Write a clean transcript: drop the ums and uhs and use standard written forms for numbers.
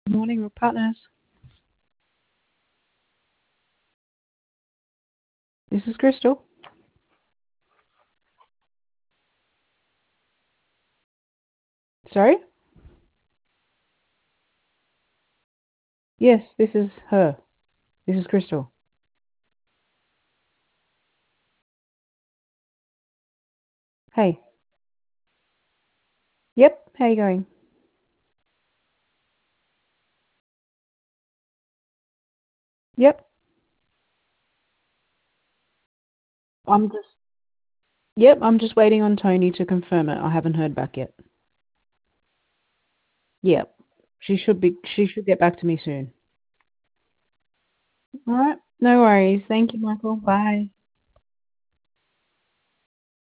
Good morning, we're partners. This is Crystal. Sorry? Yes, this is her. This is Crystal. Hey. Yep, how you going? Yep. I'm just Yep, I'm just waiting on Tony to confirm it. I haven't heard back yet. Yep. She should get back to me soon. All right. No worries. Thank you, Michael. Bye.